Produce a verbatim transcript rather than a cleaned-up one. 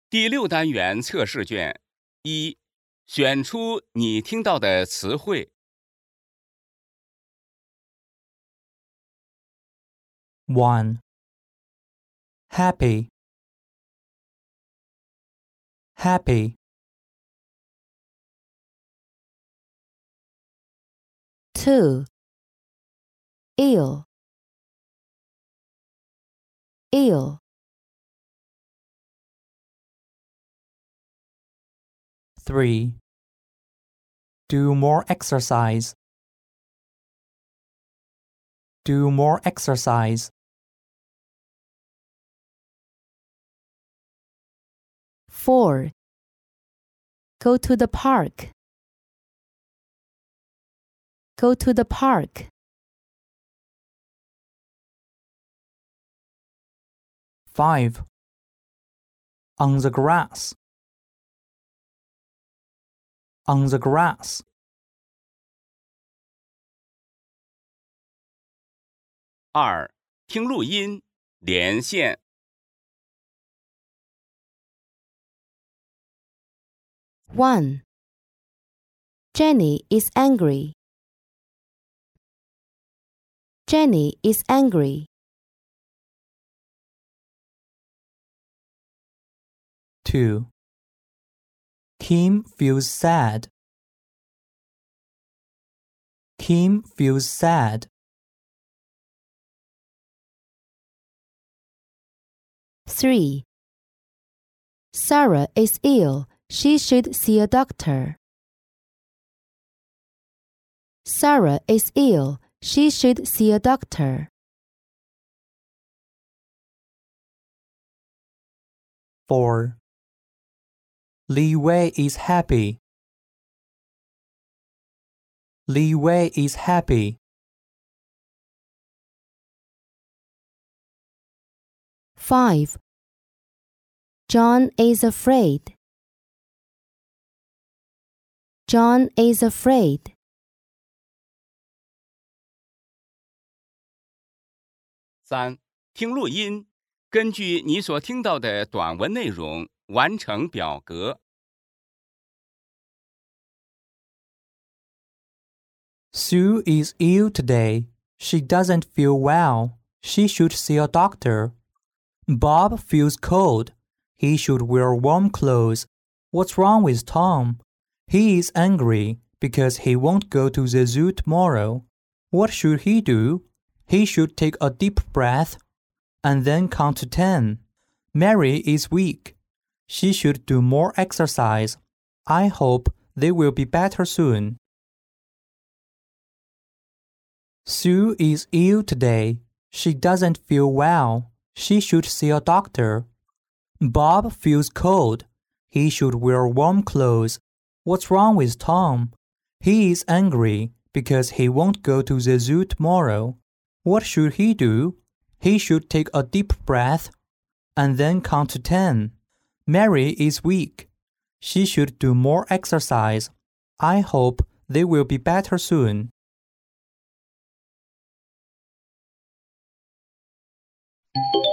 第六单元测试卷一，选出你听到的词汇。 one. Happy. Happy. two. Ill. Ill. three. Do more exercise. Do more exercise. four. Go to the park. Go to the park. five. On the grass. On the grass. 二，听录音，连线。 one. Jenny is angry. Jenny is angry. two. Kim feels sad. Kim feels sad. three. Sarah is ill. She should see a doctor. Sarah is ill. She should see a doctor. four. Li Wei is happy. Li Wei is happy. five. John is afraid. John is afraid. 三，听录音，根据你所听到的短文内容完成表格。 Sue is ill today. She doesn't feel well. She should see a doctor. Bob feels cold. He should wear warm clothes. What's wrong with Tom? He is angry because he won't go to the zoo tomorrow. What should he do? He should take a deep breath and then count to ten. Mary is weak. She should do more exercise. I hope they will be better soon. Sue is ill today. She doesn't feel well. She should see a doctor. Bob feels cold. He should wear warm clothes. What's wrong with Tom? He is angry because he won't go to the zoo tomorrow. What should he do? He should take a deep breath and then count to ten. Mary is weak. She should do more exercise. I hope they will be better soon. Thank you.